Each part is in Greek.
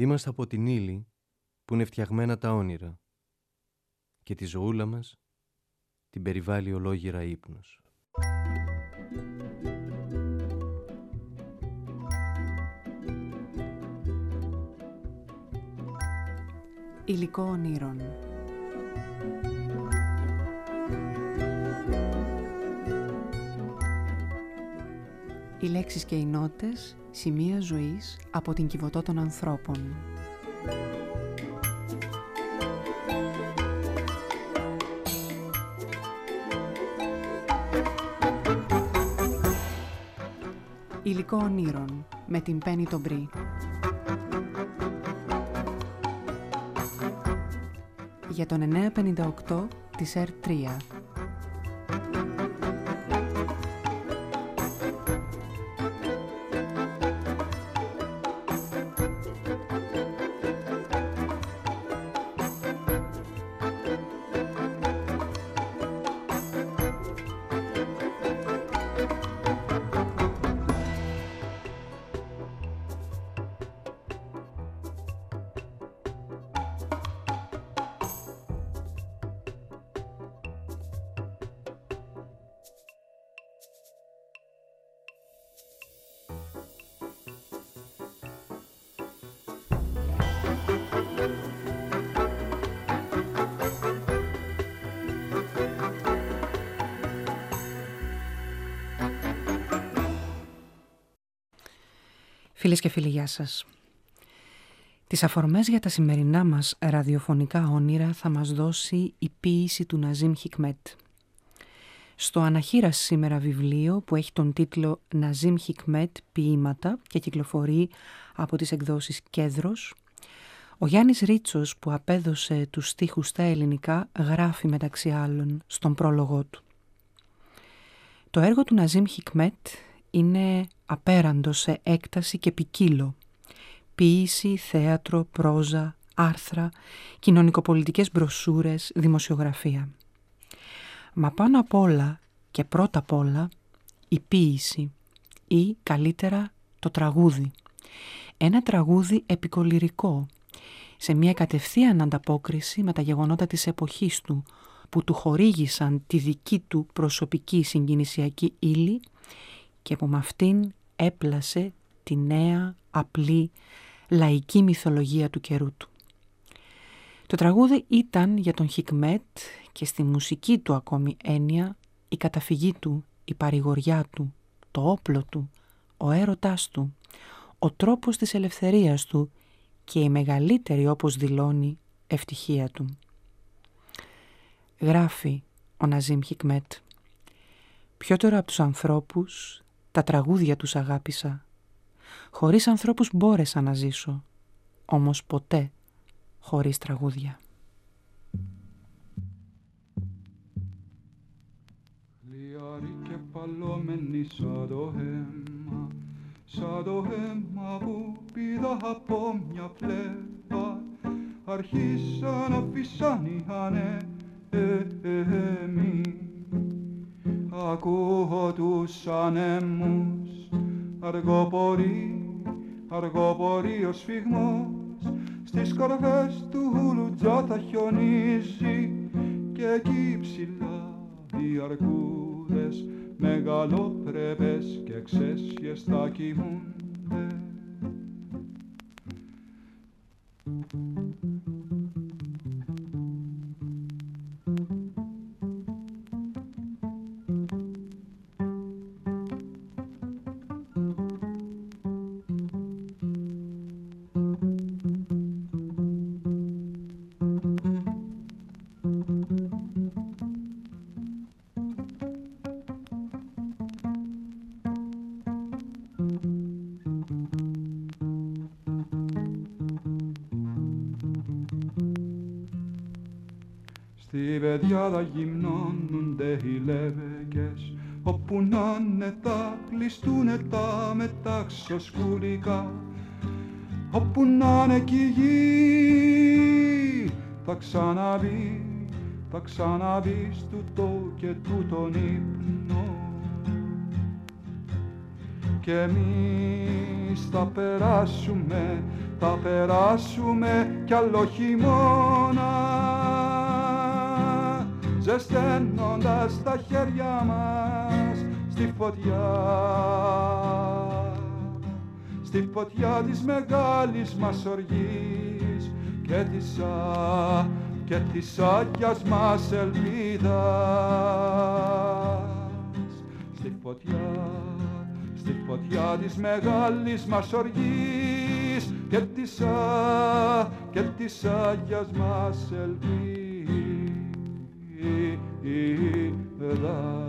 Είμαστε από την ύλη που είναι φτιαγμένα τα όνειρα και τη ζωούλα μας την περιβάλλει ολόγυρα ύπνος. Υλικό ονείρων. Οι λέξεις και οι νότες, σημεία ζωής από την Κιβωτό των ανθρώπων. Υλικό ονείρων με την Πέννη τον Μπρι. Για τον 958 της R3. Φίλες και φίλοι, γεια σας. Τις αφορμές για τα σημερινά μας ραδιοφωνικά όνειρα θα μας δώσει η ποίηση του Ναζίμ Χικμέτ. Στο αναχείρας σήμερα βιβλίο που έχει τον τίτλο «Ναζίμ Χικμέτ ποίηματα» και κυκλοφορεί από τις εκδόσεις Κέδρος, ο Γιάννης Ρίτσος, που απέδωσε τους στίχους στα ελληνικά, γράφει μεταξύ άλλων στον πρόλογό του. Το έργο του Ναζίμ Χικμέτ είναι απέραντο σε έκταση και ποικίλο. Ποίηση, θέατρο, πρόζα, άρθρα, κοινωνικοπολιτικές μπροσούρες, δημοσιογραφία. Μα πάνω απ' όλα και πρώτα απ' όλα η ποίηση ή καλύτερα το τραγούδι. Ένα τραγούδι επικολυρικό, σε μια κατευθείαν ανταπόκριση με τα γεγονότα της εποχής του, που του χορήγησαν τη δική του προσωπική συγκινησιακή ύλη και που με αυτήν έπλασε τη νέα, απλή, λαϊκή μυθολογία του καιρού του. Το τραγούδι ήταν για τον Χικμέτ και στη μουσική του ακόμη έννοια η καταφυγή του, η παρηγοριά του, το όπλο του, ο έρωτάς του, ο τρόπος της ελευθερίας του και η μεγαλύτερη, όπως δηλώνει, ευτυχία του. Γράφει ο Ναζίμ Χικμέτ: «Πιότερο από τους ανθρώπους, τα τραγούδια τους αγάπησα. Χωρίς ανθρώπους μπόρεσα να ζήσω, όμως ποτέ χωρίς τραγούδια». Λιάρι και παλόμενοι σαν το αίμα που πήδα από μια πλευρά, αρχίσαν να φυσάν οι ανέμοι. Ακούω τους ανέμους, αργοπορεί ο σφιγμός, στις κορφές του Λουτζά θα χιονίζει και εκεί ψηλά οι αρκούδες μεγαλόπρεπες και ξέσχες θα κοιμούνται. Στη πεδιάδα γυμνώνονται οι λεύκες, όπου να'ναι τα πλιστούνε τα μεταξοσκουλικά, όπου να'ναι κι η γη θα ξαναβεί στούτο και τούτον ύπνο. κι εμείς θα περάσουμε κι άλλο χειμώνα, ζεσταίνοντας τα χέρια μας στη φωτιά της μεγάλης μας οργής και της άγιας μας ελπίδας, στη φωτιά της μεγάλης μας οργής και της άγιας μας ελπίδας.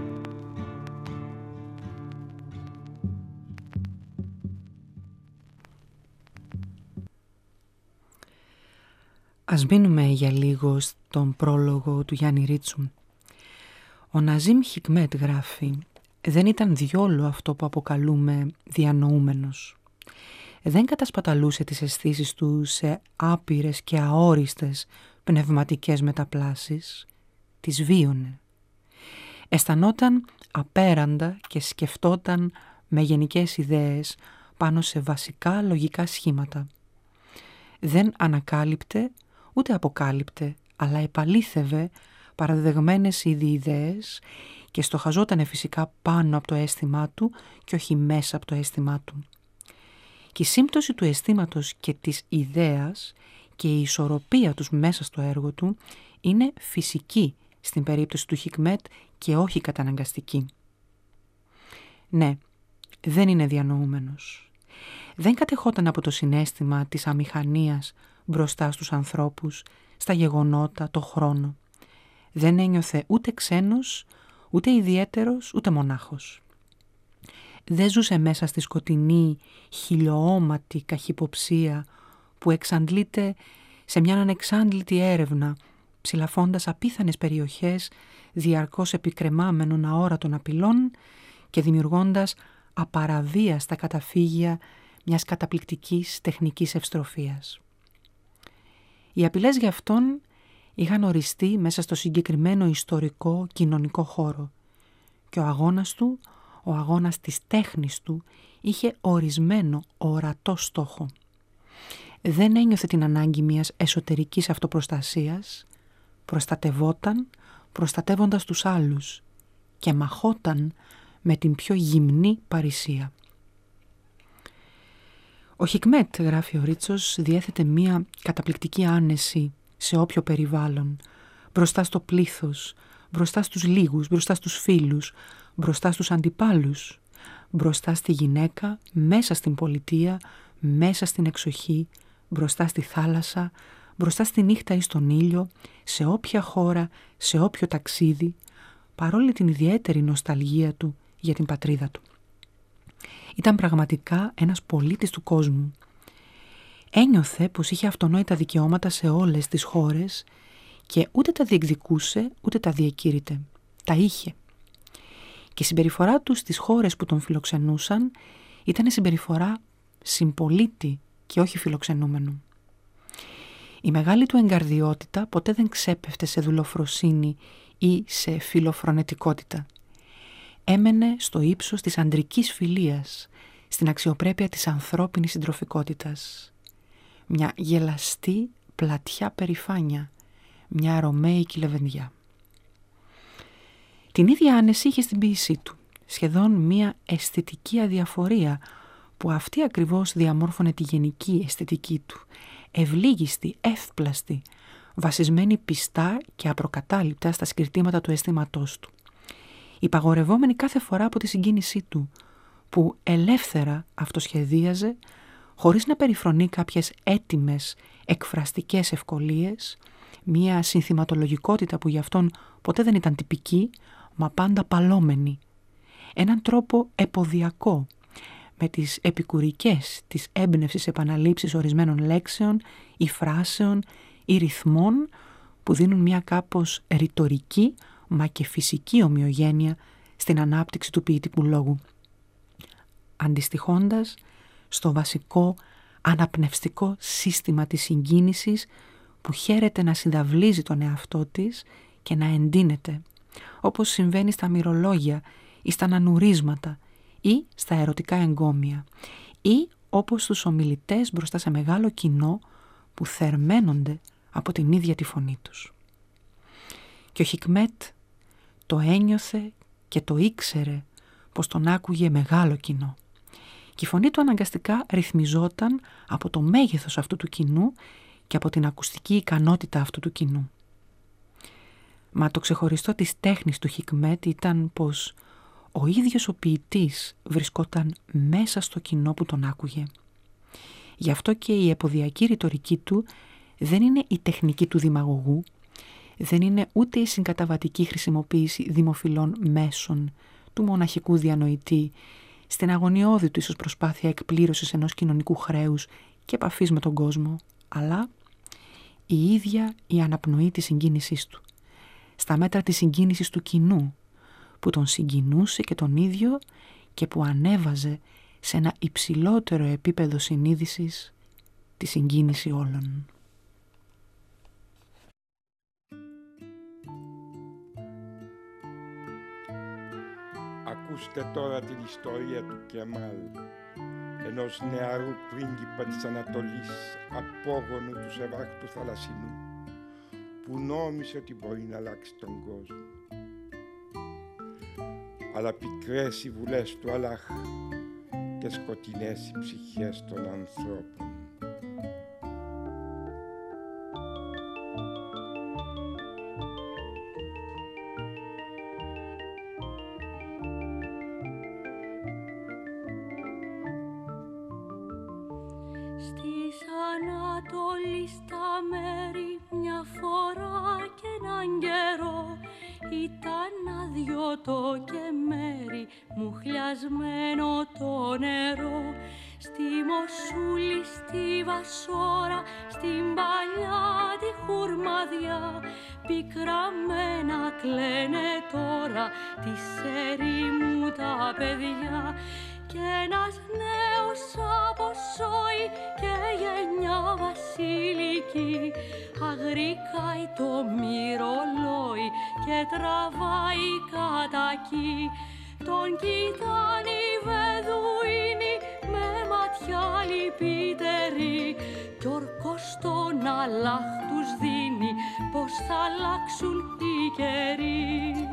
Ας μείνουμε για λίγο στον πρόλογο του Γιάννη Ρίτσου. Ο Ναζίμ Χικμέτ γράφει «Δεν ήταν διόλου αυτό που αποκαλούμε διανοούμενος. Δεν κατασπαταλούσε τις αισθήσεις του σε άπειρες και αόριστες πνευματικές μεταπλάσεις. Τις βίωνε. Αισθανόταν απέραντα και σκεφτόταν με γενικές ιδέες πάνω σε βασικά λογικά σχήματα. Δεν ανακάλυπτε ούτε αποκάλυπτε, αλλά επαλήθευε παραδεδεγμένες ήδη ιδέες και στοχαζότανε φυσικά πάνω από το αίσθημά του και όχι μέσα από το αίσθημά του. Και η σύμπτωση του αισθήματος και της ιδέας και η ισορροπία τους μέσα στο έργο του είναι φυσική στην περίπτωση του Χικμέτ και όχι καταναγκαστική. Ναι, δεν είναι διανοούμενος. Δεν κατεχόταν από το συναίσθημα της αμηχανίας μπροστά στους ανθρώπους, στα γεγονότα, το χρόνο. Δεν ένιωθε ούτε ξένος, ούτε ιδιαίτερος, ούτε μονάχος. Δεν ζούσε μέσα στη σκοτεινή, χιλιοώματη καχυποψία που εξαντλείται σε μια ανεξάντλητη έρευνα, ψηλαφώντας απίθανες περιοχές, διαρκώς επικρεμάμενων αόρατων απειλών και δημιουργώντας απαραβίαστα καταφύγια μιας καταπληκτικής τεχνικής ευστροφίας. Οι απειλές για αυτόν είχαν οριστεί μέσα στο συγκεκριμένο ιστορικό κοινωνικό χώρο και ο αγώνας του, ο αγώνας της τέχνης του, είχε ορισμένο ορατό στόχο. Δεν ένιωθε την ανάγκη μιας εσωτερικής αυτοπροστασίας, προστατευόταν προστατεύοντας τους άλλους και μαχόταν με την πιο γυμνή παρησία. Ο Χικμέτ, γράφει ο Ρίτσος, διέθετε μία καταπληκτική άνεση σε όποιο περιβάλλον, μπροστά στο πλήθος, μπροστά στους λίγους, μπροστά στους φίλους, μπροστά στους αντιπάλους, μπροστά στη γυναίκα, μέσα στην πολιτεία, μέσα στην εξοχή, μπροστά στη θάλασσα, μπροστά στη νύχτα ή στον ήλιο, σε όποια χώρα, σε όποιο ταξίδι, παρόλη την ιδιαίτερη νοσταλγία του για την πατρίδα του. Ήταν πραγματικά ένας πολίτης του κόσμου. Ένιωθε πως είχε αυτονόητα δικαιώματα σε όλες τις χώρες και ούτε τα διεκδικούσε ούτε τα διακήρυτε. Τα είχε. Και η συμπεριφορά του στις χώρες που τον φιλοξενούσαν ήταν συμπεριφορά συμπολίτη και όχι φιλοξενούμενου. Η μεγάλη του εγκαρδιότητα ποτέ δεν ξέπεφτε σε δουλοφροσύνη ή σε φιλοφρονετικότητα. Έμενε στο ύψος της ανδρικής φιλίας, στην αξιοπρέπεια της ανθρώπινης συντροφικότητας. Μια γελαστή πλατιά περηφάνεια, μια ρωμαίικη λεβενδιά. Την ίδια άνεση είχε στην ποίησή του, σχεδόν μια αισθητική αδιαφορία που αυτή ακριβώς διαμόρφωνε τη γενική αισθητική του, ευλίγιστη, εύπλαστη, βασισμένη πιστά και απροκατάληπτα στα σκυρτήματα του αισθήματός του. Υπαγορευόμενη κάθε φορά από τη συγκίνησή του, που ελεύθερα αυτοσχεδίαζε, χωρίς να περιφρονεί κάποιες έτοιμες εκφραστικές ευκολίες, μία συνθηματολογικότητα που γι' αυτόν ποτέ δεν ήταν τυπική, μα πάντα παλόμενη. Έναν τρόπο επωδιακό, με τις επικουρικές της έμπνευσης επαναλήψεις ορισμένων λέξεων ή φράσεων ή ρυθμών που δίνουν μια κάπως ρητορική μα και φυσική ομοιογένεια στην ανάπτυξη του ποιητικού λόγου. Αντιστοιχώντας στο βασικό αναπνευστικό σύστημα της συγκίνησης που χαίρεται να συνταυλίζει τον εαυτό της και να εντείνεται, όπως συμβαίνει στα μυρολόγια ή στα ανανουρίσματα ή στα ερωτικά εγκόμια ή όπως στους ομιλητές μπροστά σε μεγάλο κοινό που θερμαίνονται από την ίδια τη φωνή τους. Και ο Χικμέτ το ένιωθε και το ήξερε πως τον άκουγε μεγάλο κοινό. Και η φωνή του αναγκαστικά ρυθμιζόταν από το μέγεθος αυτού του κοινού και από την ακουστική ικανότητα αυτού του κοινού. Μα το ξεχωριστό της τέχνης του Χικμέτ ήταν πως ο ίδιος ο ποιητής βρισκόταν μέσα στο κοινό που τον άκουγε. Γι' αυτό και η επωδιακή ρητορική του δεν είναι η τεχνική του δημαγωγού, δεν είναι ούτε η συγκαταβατική χρησιμοποίηση δημοφιλών μέσων του μοναχικού διανοητή στην αγωνιώδη του ίσως προσπάθεια εκπλήρωσης ενός κοινωνικού χρέους και επαφής με τον κόσμο, αλλά η ίδια η αναπνοή της συγκίνησής του, στα μέτρα της συγκίνησης του κοινού, που τον συγκινούσε και τον ίδιο και που ανέβαζε σε ένα υψηλότερο επίπεδο συνείδησης τη συγκίνηση όλων. Ακούστε τώρα την ιστορία του Κεμάλ, ενός νεαρού πρίγκιπα της Ανατολής, απόγονου του Σεβάχτου Θαλασσινού, που νόμισε ότι μπορεί να αλλάξει τον κόσμο. Αλλά πικρές οι βουλές του Αλλάχ και σκοτεινές οι ψυχές των ανθρώπων. Στις Ανατολής τα μέρη μια φορά και έναν καιρό ήταν άδειο το κεμέρι, μουχλιασμένο το νερό. Στη Μοσούλη, στη Βασόρα, στην παλιά τη χουρμαδιά, πικραμένα κλαίνε τώρα της ερήμου τα παιδιά. Κι ένας νέος αποσώει και γενιά βασιλική, αγρικάει το μυρολόι και τραβάει κατακί. Τον κοιτάνε οι Βεδουίνοι με ματιά λυπητερή, κι ορκός τον Αλλάχ τους δίνει πως θα αλλάξουν οι καιροί.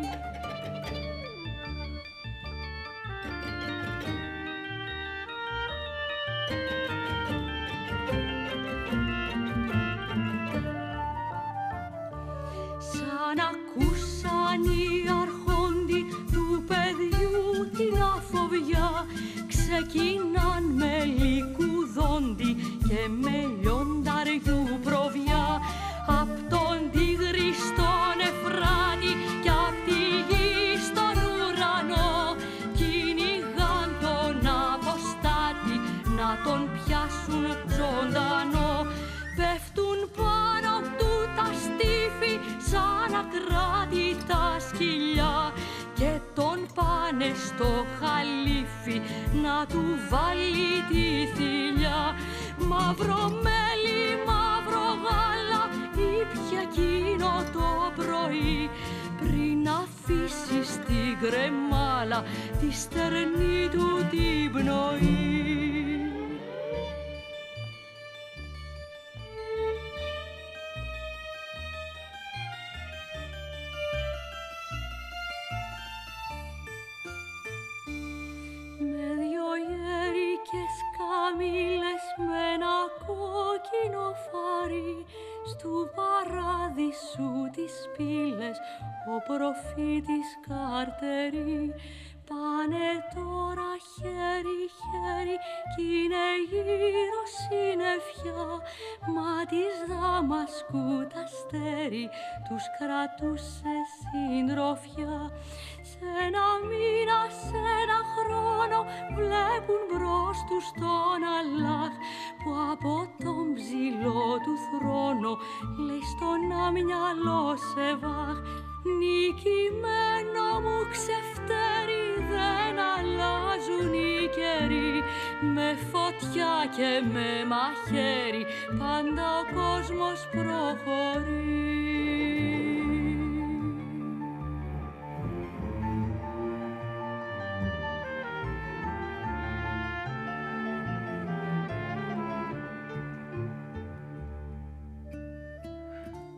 Σαν ακούσαν οι αρχόντι του παιδιού την αφοβιά, ξεκινάν με λικουδόντι και με λιονταριού προβιά. Απ' τον Τίγρη στον Εφράτη κι απ' τη γη στον ουρανό, κυνηγάν τον αποστάτη να τον πιάσουν ζωντανό. Πέφτουν πάνω του τα στήφη σαν ακράτητα σκυλιά και τον πάνε στο χαλίφι να του βάλει τη θηλιά. Μαύρο μέλι, μαύρο γάλα ήπια εκείνο το πρωί, πριν αφήσει στην κρεμάλα τη στερνή του την πνοή. Καμήλες με ένα κόκκινο φάρι, στου παράδεισου τις πύλες ο προφήτης Καρτερή. Πάνε τώρα χέρι-χέρι κι είναι γύρω συννεφιά, μα της Δαμασκού τ' αστέρι τους κρατούσε συντροφιά. Σ' ένα μήνα, σ' ένα χρόνο βλέπουν μπρος τους τον Αλλάχ, που από τον ψηλό του θρόνο λέει στον αμυαλό Σεβάχ. Νικημένο μου ξεφτέρι, δεν αλλάζουν οι καιροί, με φωτιά και με μαχαίρι πάντα ο κόσμος προχωρεί.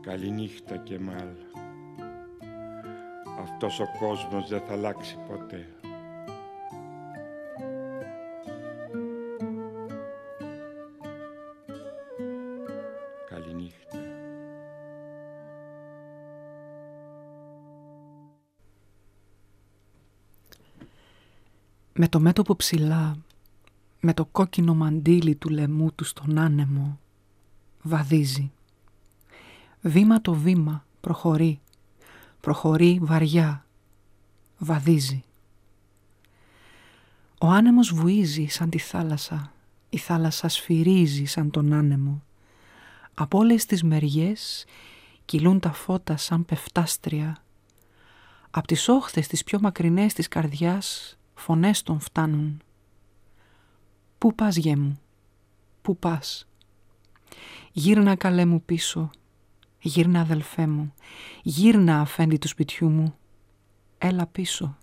Καληνύχτα Κεμάλ. Αυτός ο κόσμος δεν θα αλλάξει ποτέ. Καληνύχτα. Με το μέτωπο ψηλά, με το κόκκινο μαντίλι του λαιμού του στον άνεμο, βαδίζει. Βήμα το βήμα προχωρεί, προχωρεί βαριά, βαδίζει. Ο άνεμος βουίζει σαν τη θάλασσα, η θάλασσα σφυρίζει σαν τον άνεμο. Από όλες τις μεριές κυλούν τα φώτα σαν πεφτάστρια. Απ' τις όχθες τις πιο μακρινές της καρδιάς φωνές των φτάνουν. Πού πας γέ μου, πού πας? Γύρνα καλέ μου πίσω, γύρνα αδελφέ μου, γύρνα αφέντη του σπιτιού μου, έλα πίσω.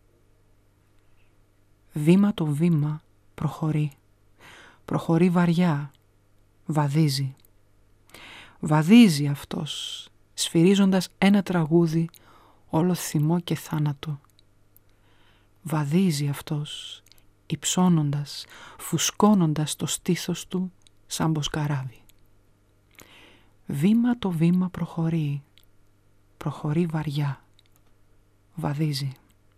Βήμα το βήμα προχωρεί, προχωρεί βαριά, βαδίζει. Βαδίζει αυτός, σφυρίζοντας ένα τραγούδι όλο θυμό και θάνατο. Βαδίζει αυτός, υψώνοντας, φουσκώνοντας το στήθος του σαν μποσκαράβι. Βήμα το βήμα προχωρεί, προχωρεί βαριά, βαδίζει.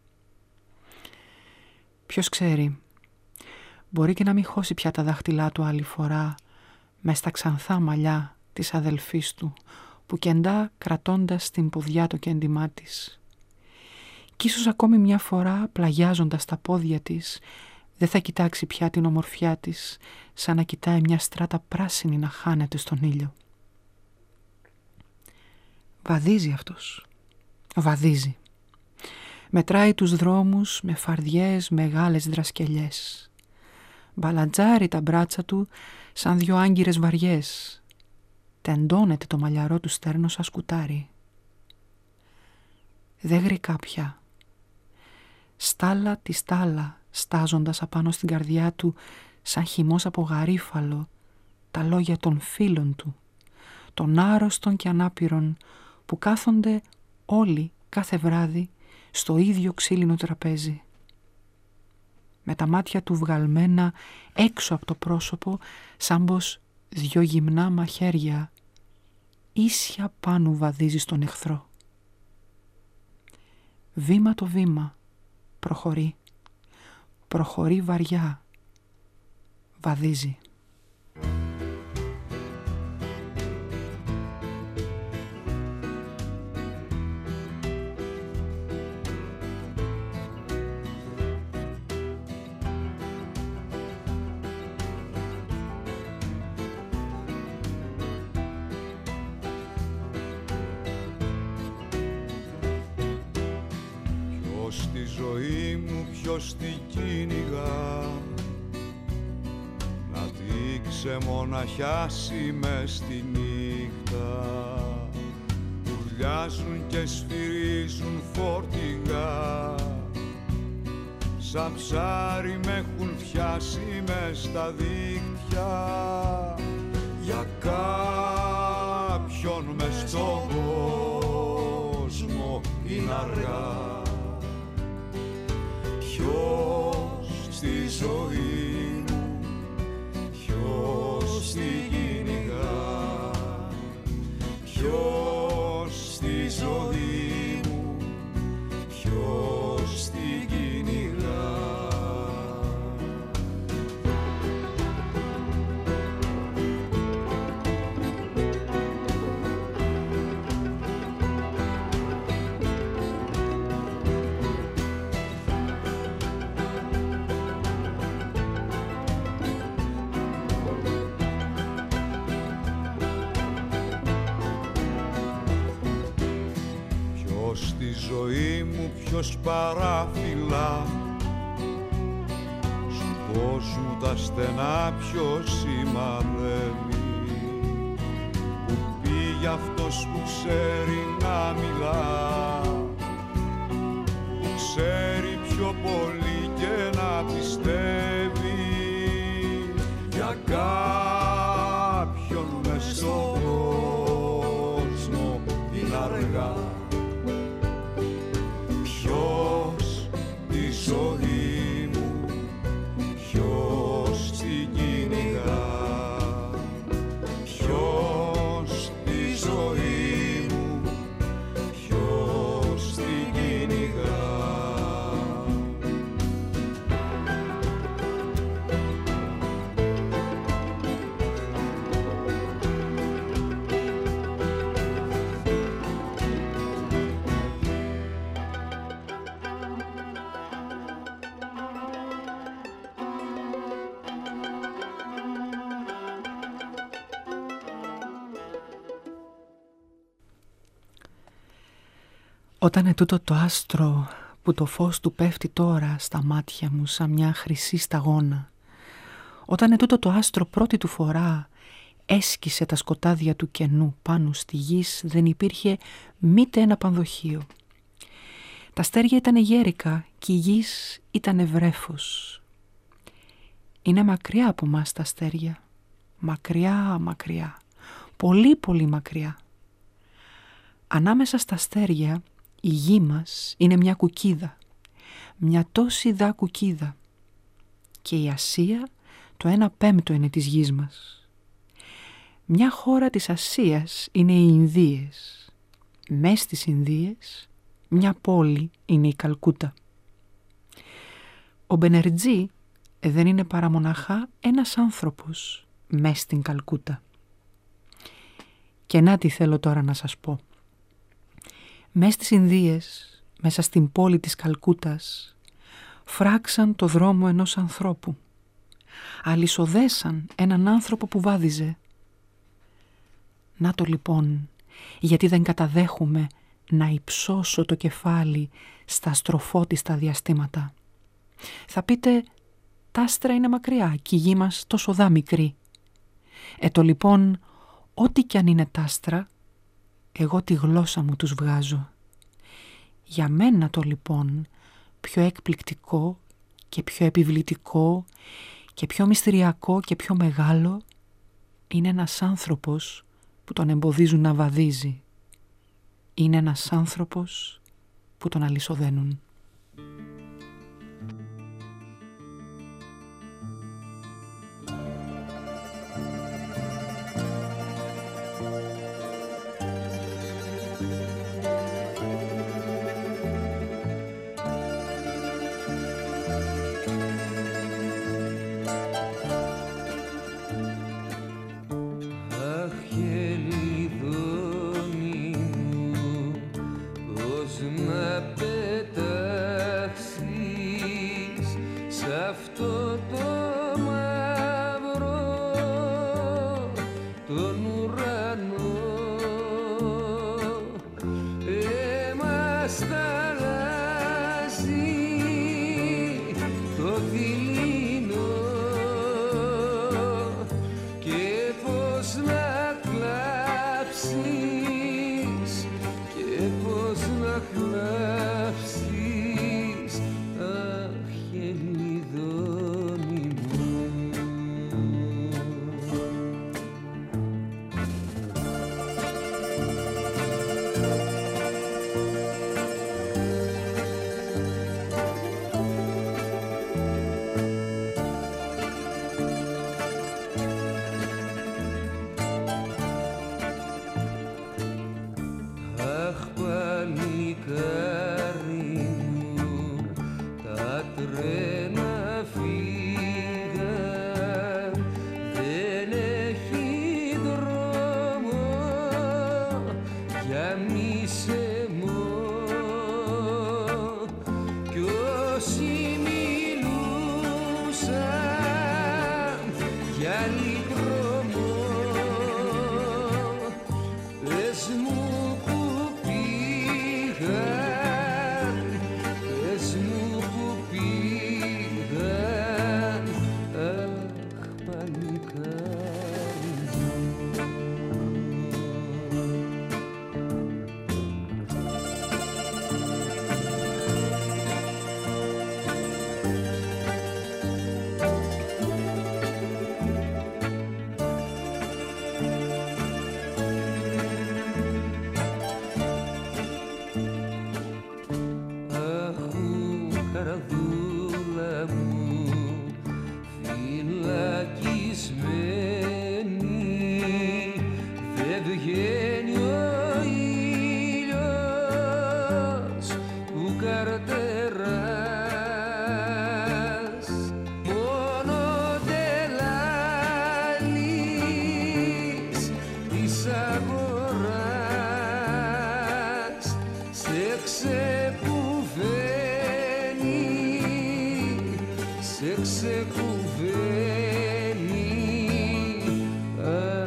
Ποιος ξέρει, μπορεί και να μην χώσει πια τα δάχτυλά του άλλη φορά μες στα ξανθά μαλλιά της αδελφής του που κεντά κρατώντας την ποδιά το κέντημά της. Κι ίσως ακόμη μια φορά πλαγιάζοντας τα πόδια της δεν θα κοιτάξει πια την ομορφιά της σαν να κοιτάει μια στράτα πράσινη να χάνεται στον ήλιο. Βαδίζει αυτός, βαδίζει. Μετράει τους δρόμους με φαρδιές μεγάλες δρασκελιές. Μπαλαντζάρει τα μπράτσα του σαν δυο άγκυρες βαριές. Τεντώνεται το μαλλιαρό του στέρνο σαν σκουτάρι. Δεν γρυκά πια. Στάλα τη στάλα στάζοντας απάνω στην καρδιά του σαν χυμός από γαρίφαλο τα λόγια των φίλων του, των άρρωστων και ανάπηρων που κάθονται όλοι κάθε βράδυ στο ίδιο ξύλινο τραπέζι. Με τα μάτια του βγαλμένα έξω από το πρόσωπο σαν πως δυο γυμνά μαχαίρια ίσια πάνω βαδίζει στον εχθρό. Βήμα το βήμα προχωρεί, προχωρεί βαριά, βαδίζει. Στη ζωή μου ποιος την κυνηγά, να την ξεμοναχιάσει μες στη νύχτα, ουρλιάζουν και σφυρίζουν φορτηγά, σαν ψάρι με έχουν πιάσει μες στα δίκτυα, για κάποιον μες στον κόσμο είναι αργά. Ποιος στη ζωή μου, ποιος την κυνηγά, ποιος στη ζωή μου, ποιος την κυνηγά. Στη ζωή μου ποιος παραφυλά, στον κόσμο τα στενά ποιος σημαδεύει, που πήγε αυτός που ξέρει να μιλά, που ξέρει πιο πολύ και να πιστεύει, για κάποιον μες στον κόσμο Όταν ετούτο το άστρο που το φως του πέφτει τώρα στα μάτια μου σαν μια χρυσή σταγόνα, όταν ετούτο το άστρο πρώτη του φορά έσκησε τα σκοτάδια του κενού πάνω στη γης, δεν υπήρχε μήτε ένα πανδοχείο. Τα αστέρια ήταν γέρικα και η γης ήταν βρέφος. Είναι μακριά από μας τα αστέρια, μακριά, μακριά, πολύ πολύ μακριά. Ανάμεσα στα αστέρια η γη μας είναι μια κουκίδα, μια τόση δα κουκίδα, και η Ασία το 1/5 είναι της γης μας. Μια χώρα της Ασίας είναι οι Ινδίες. Μες στις Ινδίες μια πόλη είναι η Καλκούτα. Ο Μπενερτζή δεν είναι παρά μοναχά ένας άνθρωπος μες στην Καλκούτα. Και να τι θέλω τώρα να σας πω. Μες στις Ινδίες, μέσα στην πόλη της Καλκούτας, φράξαν το δρόμο ενός ανθρώπου. Αλυσοδέσαν έναν άνθρωπο που βάδιζε. Να το λοιπόν, γιατί δεν καταδέχομαι να υψώσω το κεφάλι στα αστροφώτιστα διαστήματα. Θα πείτε, τα άστρα είναι μακριά και η γη μας τόσο δά μικρή. Το λοιπόν, ό,τι κι αν είναι τα άστρα, εγώ τη γλώσσα μου τους βγάζω. Για μένα το λοιπόν πιο εκπληκτικό και πιο επιβλητικό και πιο μυστηριακό και πιο μεγάλο είναι ένας άνθρωπος που τον εμποδίζουν να βαδίζει. Είναι ένας άνθρωπος που τον αλυσοδένουν.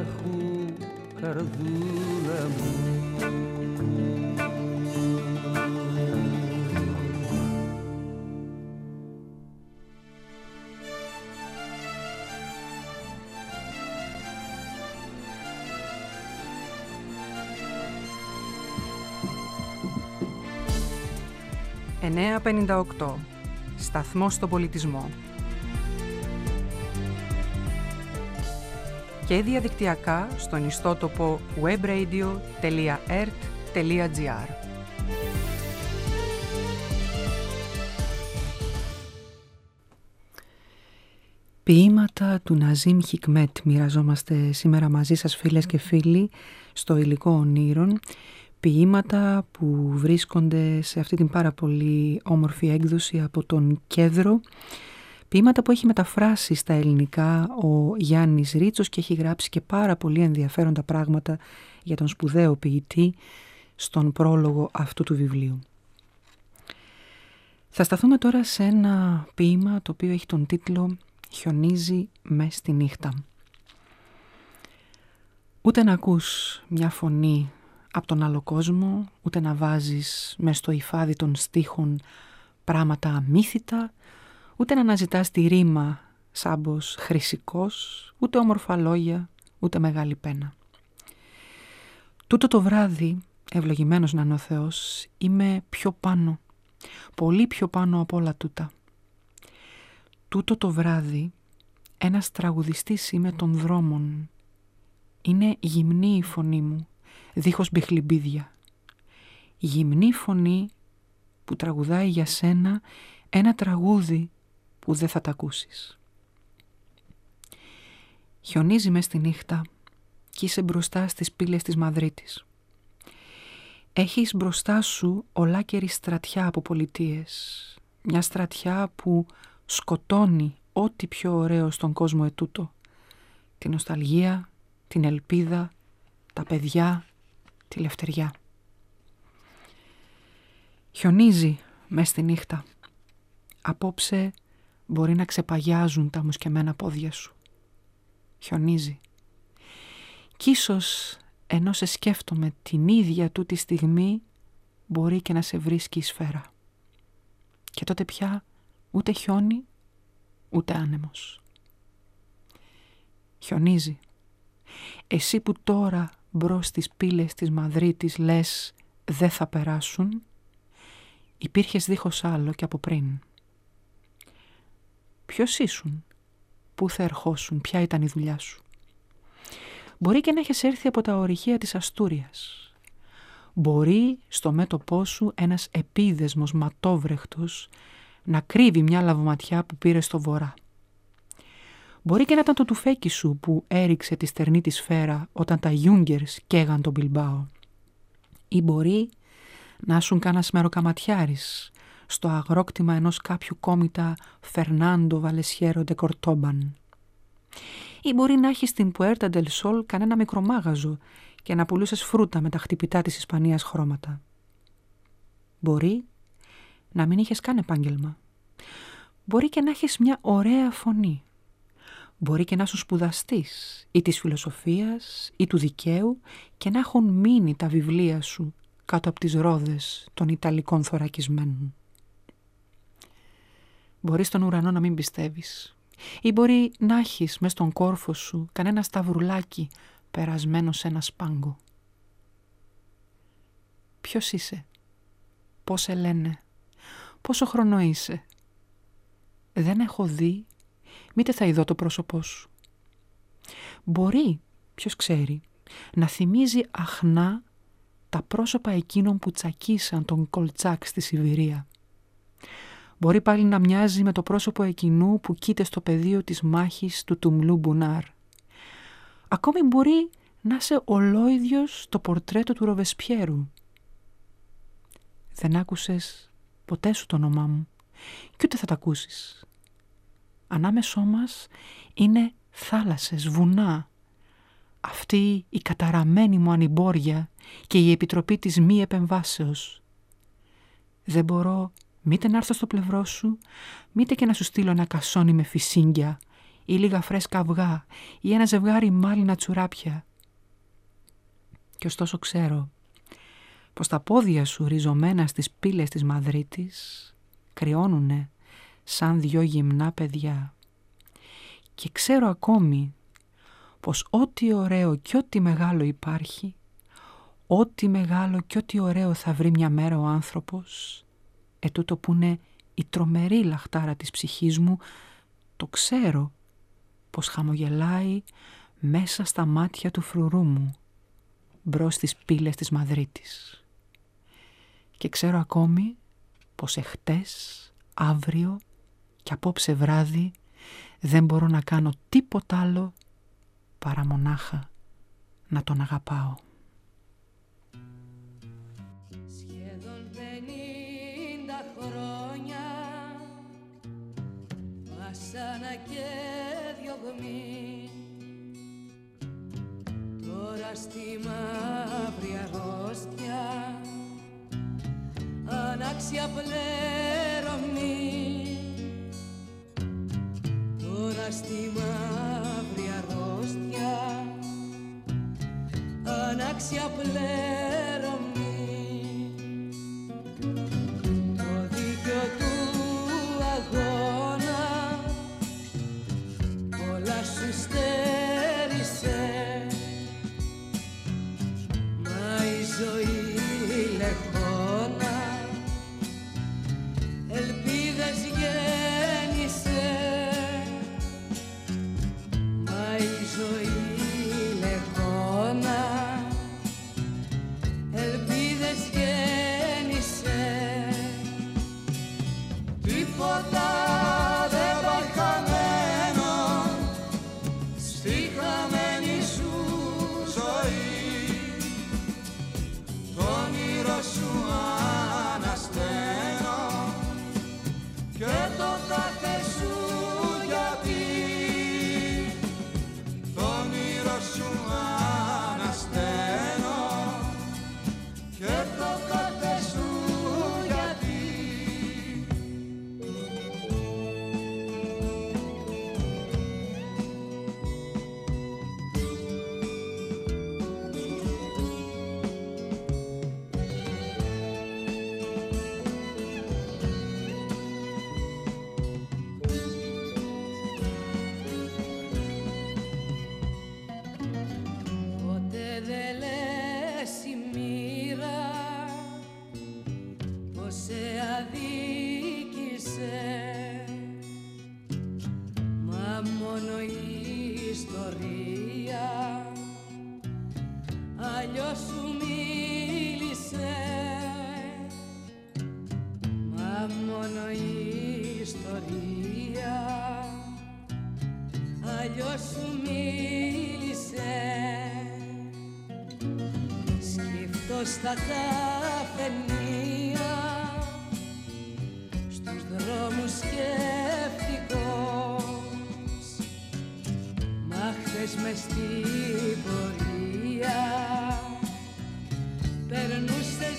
καρδούλα μου. 958. Σταθμός στον πολιτισμό. Και διαδικτυακά στον ιστότοπο webradio.ert.gr. Ποίηματα του Ναζίμ Χικμέτ μοιραζόμαστε σήμερα μαζί σας, φίλες και φίλοι, στο υλικό ονείρων. Ποίηματα που βρίσκονται σε αυτή την πάρα πολύ όμορφη έκδοση από τον Κέδρο. Ποίηματα που έχει μεταφράσει στα ελληνικά ο Γιάννης Ρίτσος και έχει γράψει και πάρα πολύ ενδιαφέροντα πράγματα για τον σπουδαίο ποιητή στον πρόλογο αυτού του βιβλίου. Θα σταθούμε τώρα σε ένα ποίημα το οποίο έχει τον τίτλο «Χιονίζει μες στη νύχτα». Ούτε να ακούς μια φωνή από τον άλλο κόσμο, ούτε να βάζεις μες στο υφάδι των στίχων πράγματα αμύθιτα, ούτε να αναζητάς τη ρήμα σάμπος χρυσικός, ούτε όμορφα λόγια, ούτε μεγάλη πένα. Τούτο το βράδυ, ευλογημένος να είναι ο Θεός, είμαι πιο πάνω, πολύ πιο πάνω από όλα τούτα. Τούτο το βράδυ, ένας τραγουδιστής είμαι των δρόμων. Είναι γυμνή η φωνή μου, δίχως μπιχλιμπίδια. Γυμνή φωνή που τραγουδάει για σένα ένα τραγούδι που δεν θα τ' ακούσεις. Χιονίζει μες στη νύχτα κι είσαι μπροστά στις πύλες της Μαδρίτης. Έχεις μπροστά σου ολάκερη στρατιά από πολιτείες. Μια στρατιά που σκοτώνει ό,τι πιο ωραίο στον κόσμο ετούτο. Την νοσταλγία, την ελπίδα, τα παιδιά, τη λευτεριά. Χιονίζει μες στη νύχτα. Απόψε μπορεί να ξεπαγιάζουν τα μουσκεμένα πόδια σου. Χιονίζει. Κι ίσως ενώ σε σκέφτομαι την ίδια τούτη στιγμή μπορεί και να σε βρίσκει η σφαίρα. Και τότε πια ούτε χιόνι, ούτε άνεμος. Χιονίζει. Εσύ που τώρα μπρος στις πύλες της Μαδρίτης λες δεν θα περάσουν, υπήρχες δίχως άλλο και από πριν. Ποιος ήσουν, πού θα ερχόσουν, ποια ήταν η δουλειά σου. Μπορεί και να έχεις έρθει από τα ορυχεία της Αστούριας. Μπορεί στο μέτωπό σου ένας επίδεσμος ματόβρεχτος να κρύβει μια λαβωματιά που πήρε στο βορρά. Μπορεί και να ήταν το τουφέκι σου που έριξε τη στερνή τη σφαίρα όταν τα Γιούγκερς καίγαν τον Μπιλμπάο. Ή μπορεί να ήσουν κάνας μεροκαματιάρης στο αγρόκτημα ενός κάποιου κόμιτα Φερνάντο Βαλεσιέρο ντε Κορτόμπαν. Ή μπορεί να έχεις στην Πουέρτα ντελ Σόλ κανένα μικρομάγαζο και να πουλούσες φρούτα με τα χτυπητά της Ισπανίας χρώματα. Μπορεί να μην είχες καν επάγγελμα. Μπορεί και να έχεις μια ωραία φωνή. Μπορεί και να σου σπουδαστείς ή της φιλοσοφίας ή του δικαίου και να έχουν μείνει τα βιβλία σου κάτω από τις ρόδες των Ιταλικών θωρακισμένων. Μπορεί στον ουρανό να μην πιστεύεις ή μπορεί να έχεις μες στον κόρφο σου κανένα σταυρουλάκι περασμένο σε ένα σπάγκο. Ποιος είσαι, πώς σε λένε, πόσο χρονό είσαι. Δεν έχω δει, μήτε θα ειδώ το πρόσωπό σου. Μπορεί, ποιος ξέρει, να θυμίζει αχνά τα πρόσωπα εκείνων που τσακίσαν τον Κολτσάκ στη Σιβηρία. Μπορεί πάλι να μοιάζει με το πρόσωπο εκείνου που κοίται στο πεδίο της μάχης του Τουμλού Μπουνάρ. Ακόμη μπορεί να είσαι ολόιδιος το πορτρέτο του Ροβεσπιέρου. Δεν άκουσες ποτέ σου το όνομά μου και ούτε θα τα ακούσεις. Ανάμεσό μας είναι θάλασσες, βουνά. Αυτή η καταραμένη μου ανημπόρια και η επιτροπή της μη επεμβάσεως. Δεν μπορώ μήτε να έρθω στο πλευρό σου, μήτε και να σου στείλω ένα κασόνι με φυσίγγια ή λίγα φρέσκα αυγά ή ένα ζευγάρι μάλινα τσουράπια. Και ωστόσο ξέρω πως τα πόδια σου ριζωμένα στις πύλες της Μαδρίτης κρυώνουνε σαν δυο γυμνά παιδιά. Και ξέρω ακόμη πως ό,τι ωραίο και ό,τι μεγάλο υπάρχει, ό,τι μεγάλο και ό,τι ωραίο θα βρει μια μέρα ο άνθρωπος, ετούτο που είναι η τρομερή λαχτάρα της ψυχής μου, το ξέρω πως χαμογελάει μέσα στα μάτια του φρουρού μου, μπρος στις πύλες της Μαδρίτης. Και ξέρω ακόμη πως εχτες, αύριο και απόψε βράδυ δεν μπορώ να κάνω τίποτα άλλο παρά μονάχα να τον αγαπάω. Σχεδόν 50 χρόνια βασάνα και διωγμή, τώρα στη μαύρη αρρώστια ανάξια πλέρωμη, τώρα στη μαύρη αρρώστια ανάξια πλέρωμη. Το δίκιο του αγώνα πολλά σου στέρισε, μα η ζωή λεχόνα ελπίδες γέννησε, μα η ζωή λεχόνα ελπίδες γέννησε. Τίποτα δεν πάει χαμένο στη χαμένη σου ζωή, το όνειρο σου ανασταίνω και το κάθε σου γιατί, το όνειρο σου ανασταίνω και το κάθε σου γιατί. Ποτέ δεν λες η μοίρα πως σε αδίκησε, μα μόνο η ιστορία αλλιώς σου μίλησε, μα μόνο η ιστορία αλλιώς σου μίλησε. Σκύφτω στα καφενεία, στους δρόμους σκέφτικος, μα χθες μες στην πορεία περνούσες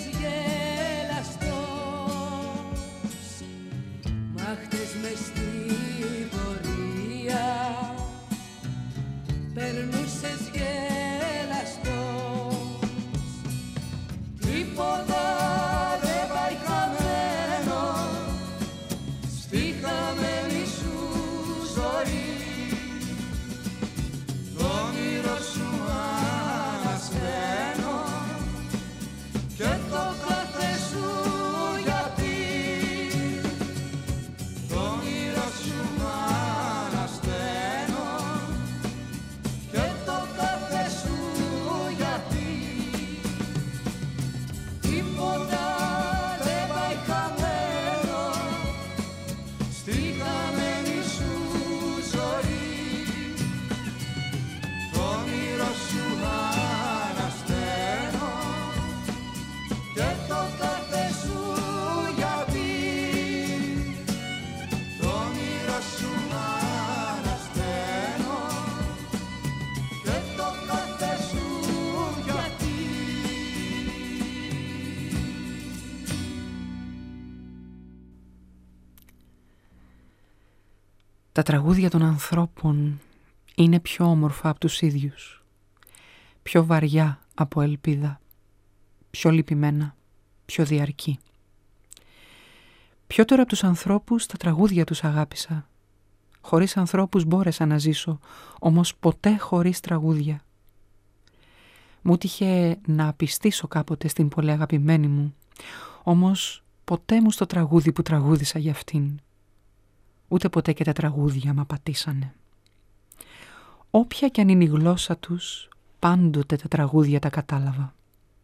γελαστός, μα χθες μες στην πορεία περνούσες γελαστός. Τίποτα δεν πάει χαμένο στη χαμένη σου ζωή, το όνειρο σου ανασταίνω και το κάθε σου γιατί, το όνειρο σου ανασταίνω και το κάθε σου γιατί. Τίποτα δεν πάει χαμένο στη χαμένη σου ζωή, το όνειρο σου ανασταίνω και το κάθε σου γιατί, το όνειρο σου ανασταίνω και το κάθε σου γιατί. Τα τραγούδια των ανθρώπων είναι πιο όμορφα από τους ίδιους, πιο βαριά από ελπίδα, πιο λυπημένα, πιο διαρκή. Πιότερο από τους ανθρώπους τα τραγούδια τους αγάπησα. Χωρίς ανθρώπους μπόρεσα να ζήσω, όμως ποτέ χωρίς τραγούδια. Μου τύχε να απιστήσω κάποτε στην πολύ αγαπημένη μου, όμως ποτέ μου στο τραγούδι που τραγούδισα για αυτήν. Ούτε ποτέ και τα τραγούδια μ' πατήσανε. Όποια κι αν είναι η γλώσσα τους, πάντοτε τα τραγούδια τα κατάλαβα.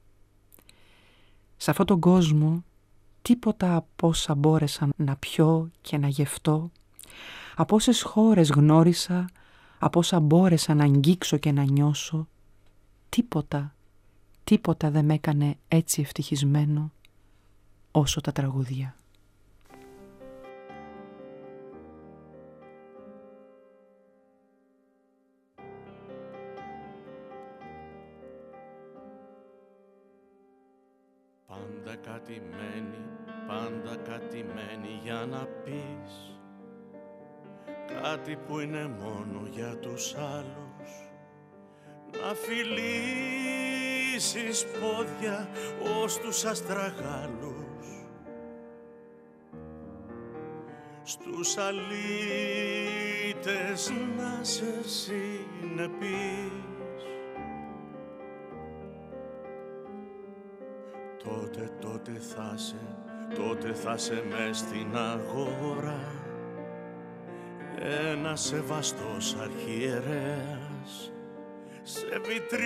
Σε αυτόν τον κόσμο, τίποτα από όσα μπόρεσα να πιω και να γευτώ, από όσες χώρες γνώρισα, από όσα μπόρεσα να αγγίξω και να νιώσω, τίποτα δεν με έκανε έτσι ευτυχισμένο όσο τα τραγούδια. Πάντα κατημένη για να πεις κάτι που είναι μόνο για τους άλλους, να φιλήσεις πόδια ως τους αστραγάλους, στους αλήτες να σε συνεπείς. Τότε θα σε μες στην αγορά ένας σεβαστός αρχιερέας, σε βιτρίνα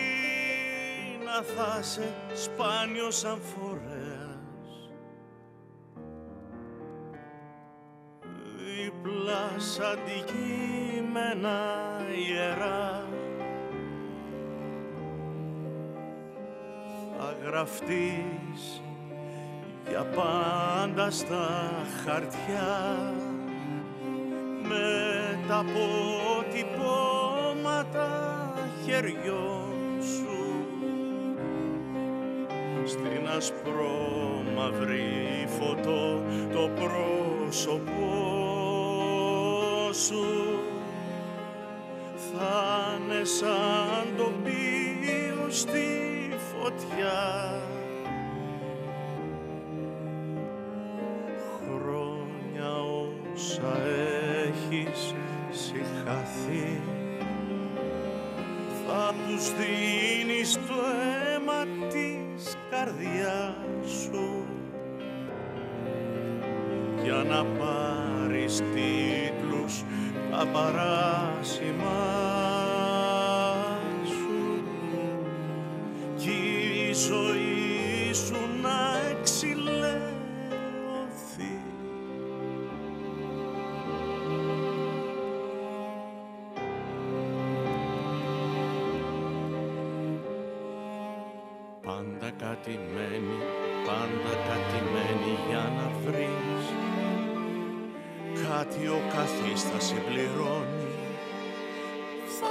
θα σε σπάνιος αμφορέας, δίπλα σ' αντικείμενα ιερά θα γραφτείς για πάντα στα χαρτιά με τα αποτυπώματα χεριών σου, στην ασπρόμαυρη φωτό το πρόσωπό σου θα είναι σαν το πίο στη φωτιά. Χρόνια όσα έχεις συγχαθεί θα τους δίνεις το αίμα της καρδιάς σου για να πάρεις τίτλους τα παράσημά σου κι η ζωή σου να εξηλαιωθεί. Πάντα κατημένη για να βρεις κάτι ο καθής θα συμπληρώνει, θα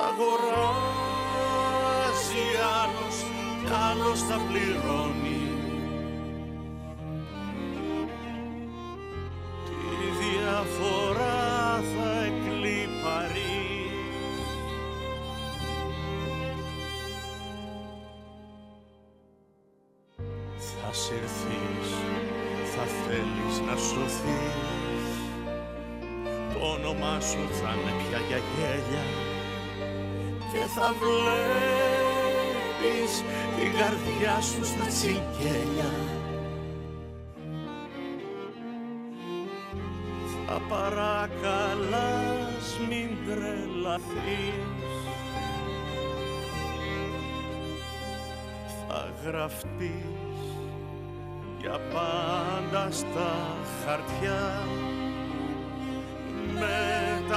αγοράζει άλλος κι άλλος θα πληρώνει. Τη διαφορά θα εκλιπαρείς, θα συρθείς, θα θέλεις να σωθείς, το όνομά σου θα είναι πια για γέλια και θα βλέπεις την καρδιά σου στα τσιγκέλια. Θα παρακαλάς μην τρελαθείς, θα γραφτείς για πάντα στα χαρτιά με τα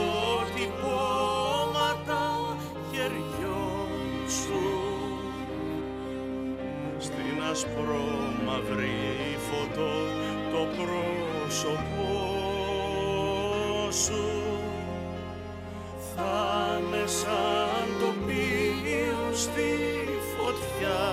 αποτυπώματα χεριών σου, στην ασπρόμαυρη φωτό το πρόσωπό σου θα είναι σαν τοπίο στη φωτιά.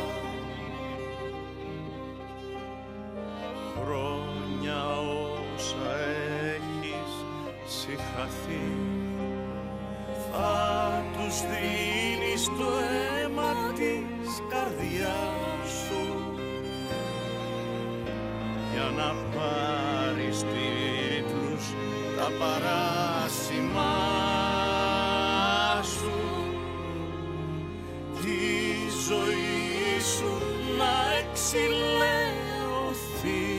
Χρόνια όσα έχεις συγχαθεί θα τους δίνεις το αίμα της καρδιάς σου για να πάρεις τίτλους τα παράσημά σου, τη ζωή σου να εξηλαιωθεί.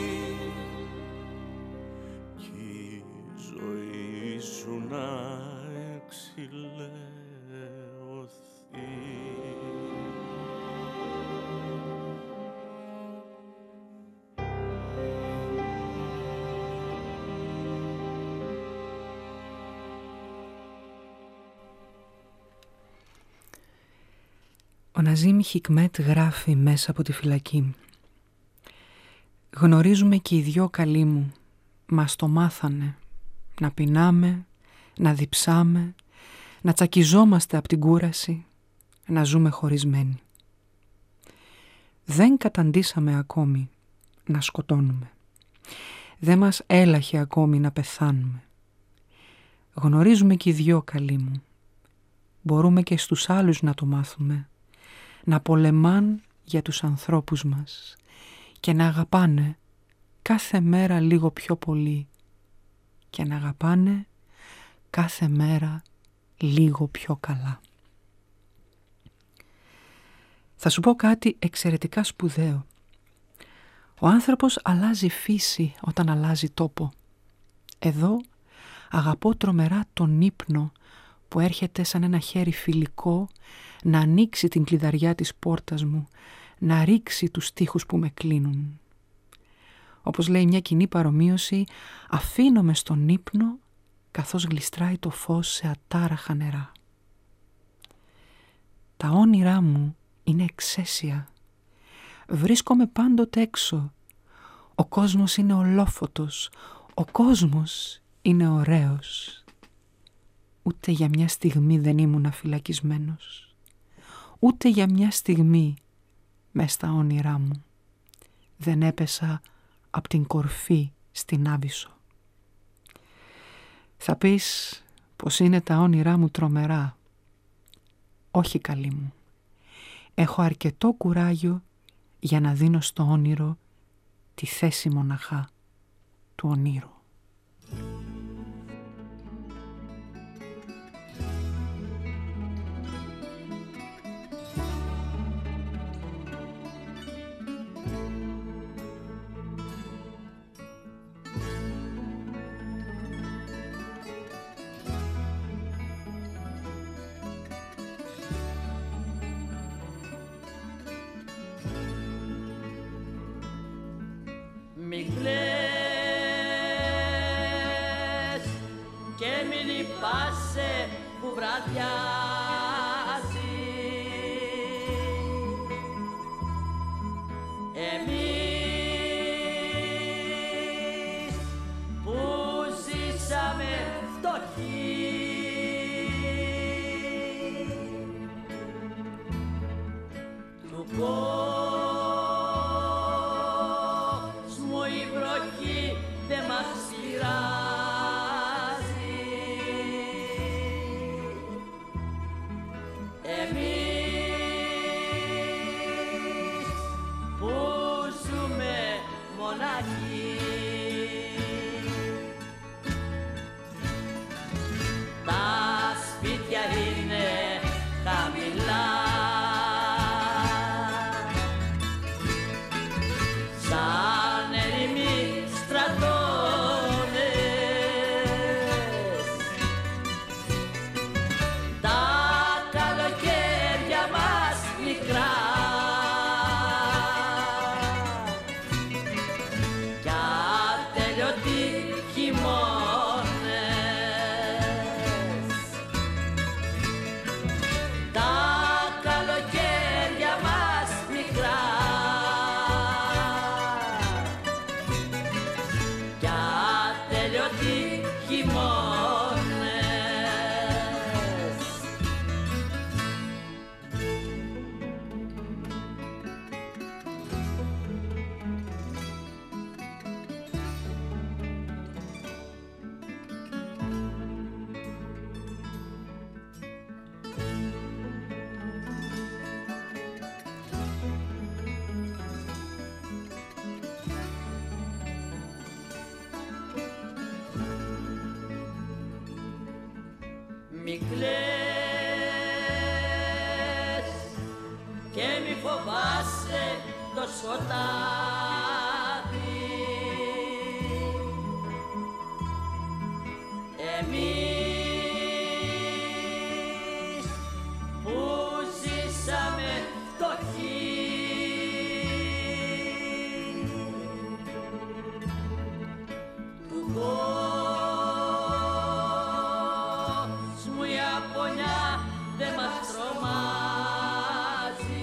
Ο Ναζίμ Χικμέτ γράφει μέσα από τη φυλακή. «Γνωρίζουμε και οι δυο καλοί μου, μας το μάθανε, να πεινάμε, να διψάμε, να τσακιζόμαστε από την κούραση, να ζούμε χωρισμένοι. Δεν καταντήσαμε ακόμη να σκοτώνουμε. Δεν μας έλαχε ακόμη να πεθάνουμε. Γνωρίζουμε και οι δυο καλοί μου. Μπορούμε και στους άλλους να το μάθουμε, να πολεμάν για τους ανθρώπους μας και να αγαπάνε κάθε μέρα λίγο πιο πολύ και να αγαπάνε κάθε μέρα λίγο πιο καλά». Θα σου πω κάτι εξαιρετικά σπουδαίο. Ο άνθρωπος αλλάζει φύση όταν αλλάζει τόπο. Εδώ αγαπώ τρομερά τον ύπνο που έρχεται σαν ένα χέρι φιλικό να ανοίξει την κλειδαριά της πόρτας μου, να ρίξει τους τοίχους που με κλείνουν. Όπως λέει μια κοινή παρομοίωση, αφήνομαι στον ύπνο καθώς γλιστράει το φως σε ατάραχα νερά. Τα όνειρά μου είναι εξαίσια. Βρίσκομαι πάντοτε έξω. Ο κόσμος είναι ολόφωτος. Ο κόσμος είναι ωραίος. Ούτε για μια στιγμή δεν ήμουν φυλακισμένος. Ούτε για μια στιγμή μες στα όνειρά μου δεν έπεσα από την κορφή στην Άβυσσο. Θα πεις πως είναι τα όνειρά μου τρομερά. Όχι, καλή μου. Έχω αρκετό κουράγιο για να δίνω στο όνειρο τη θέση μοναχά του ονείρου. Μη κλαις και μη λυπάσαι που βραδιάζει. Εμείς που ζήσαμε φτωχοί του δεν μας πειράζει. Εμείς που ζούμε μοναχοί τα σπίτια είναι χαμηλά σαν ερημοί στρατώνες. Τα καλοκαίρια μας μικρά κι ατέλειωτοι χειμώνες. Τα καλοκαίρια μας μικρά κι ατέλειωτοι χειμώνες. Μη κλαις και μη φοβάσαι το σκοτάδι. Εμείς που ζήσαμε φτωχοί του κόσμου η απονιά δεν μας τρομάζει.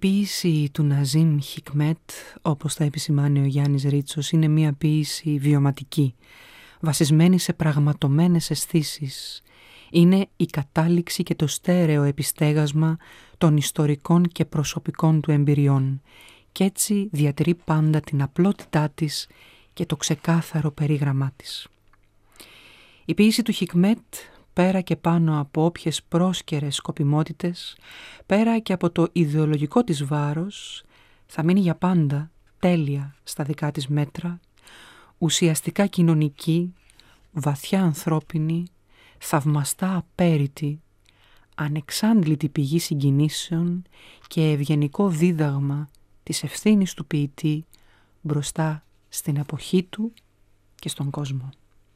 ποίηση του Ναζίμ Χικμέτ, όπως θα επισημάνει ο Γιάννης Ρίτσος, είναι μια ποίηση βιωματική, βασισμένη σε πραγματωμένες αισθήσεις. Είναι η κατάληξη και το στέρεο επιστέγασμα των ιστορικών και προσωπικών του εμπειριών και έτσι διατηρεί πάντα την απλότητά της και το ξεκάθαρο περίγραμμά της. Η ποίηση του Χικμέτ, πέρα και πάνω από όποιες πρόσκαιρες σκοπιμότητες, πέρα και από το ιδεολογικό της βάρος, θα μείνει για πάντα τέλεια στα δικά της μέτρα, ουσιαστικά κοινωνική, βαθιά ανθρώπινη, θαυμαστά απέριτη, ανεξάντλητη πηγή συγκινήσεων και ευγενικό δίδαγμα της ευθύνης του ποιητή μπροστά στην εποχή του και στον κόσμο.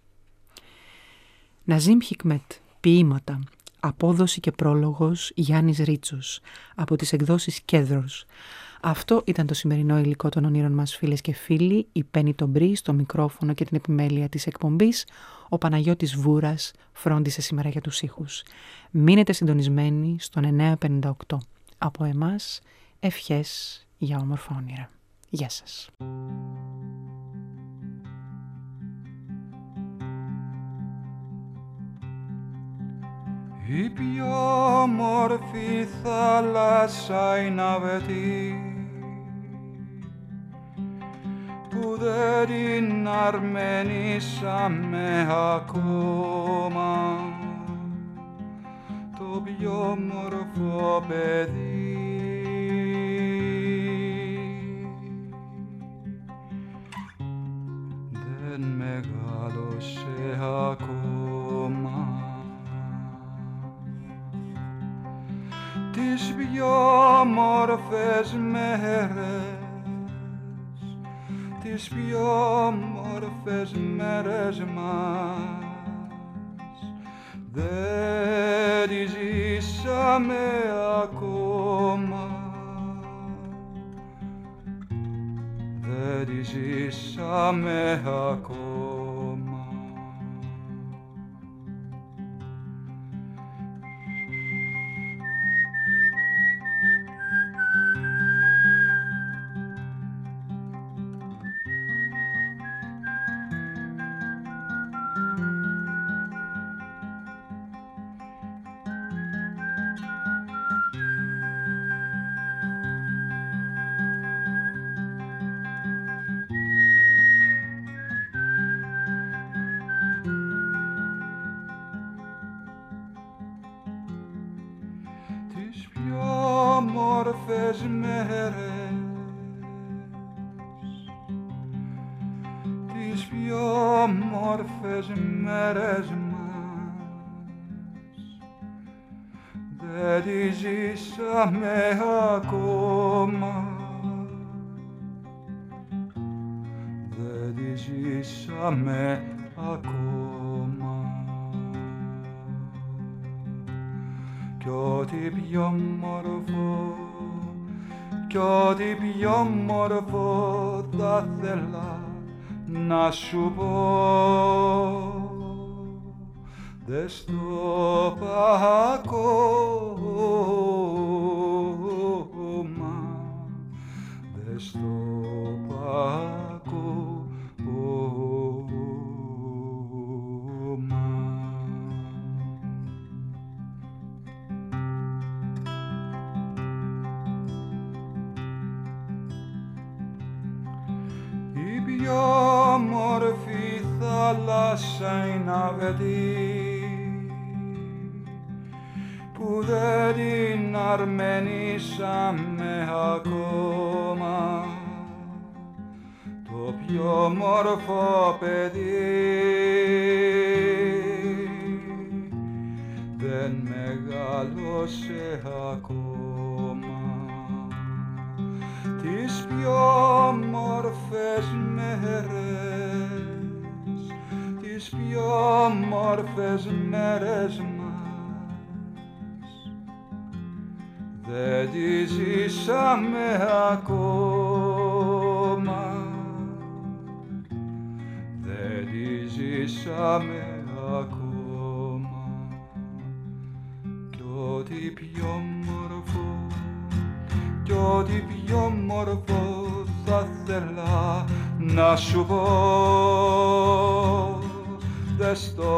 Ναζίμ Χικμέτ, ποίηματα, απόδοση και πρόλογος Γιάννης Ρίτσος, από τις εκδόσεις Κέδρος. Αυτό ήταν το σημερινό υλικό των ονείρων μας, φίλες και φίλοι. Η Πέννη Τομπρή στο μικρόφωνο και την επιμέλεια της εκπομπής. Ο Παναγιώτης Βούρας φρόντισε σήμερα για τους ήχους. Μείνετε συντονισμένοι στον 958. Από εμάς, ευχές για όμορφα όνειρα. Γεια σας. Η πιο όμορφη θάλασσα είναι αβετή που δεν την αρμενήσαμε ακόμα, το πιο όμορφο παιδί. Δεν μεγάλωσε ακόμα. Τις πιο όμορφες μέρες, τις πιο όμορφες μέρες μας δεν τις ζήσαμε ακόμα, δεν τις ζήσαμε ακόμα. Όμορφες μέρες, τις πιο όμορφες μέρες μας δεν τις ζήσαμε ακόμα, δεν τις ζήσαμε ακόμα. Κι ό,τι πιο όμορφο, κι ό,τι πιο όμορφο θα θέλα να σου πω, δεν στο είπα ακόμα, δεν στο είπα ακόμα. Η πιο όμορφη θάλασσα είναι αβετή που δεν την αρμενήσαμε ακόμα, το πιο όμορφο παιδί δεν μεγάλωσε ακόμα. Τις πιο όμορφες μέρες, τις πιο όμορφες μέρες μας δεν τις ζήσαμε ακόμα, δεν τις ζήσαμε ακόμα. Κι ό,τι πιο όμορφο, κι ό,τι πιο μορφό θα θέλα να σου πω. Δες το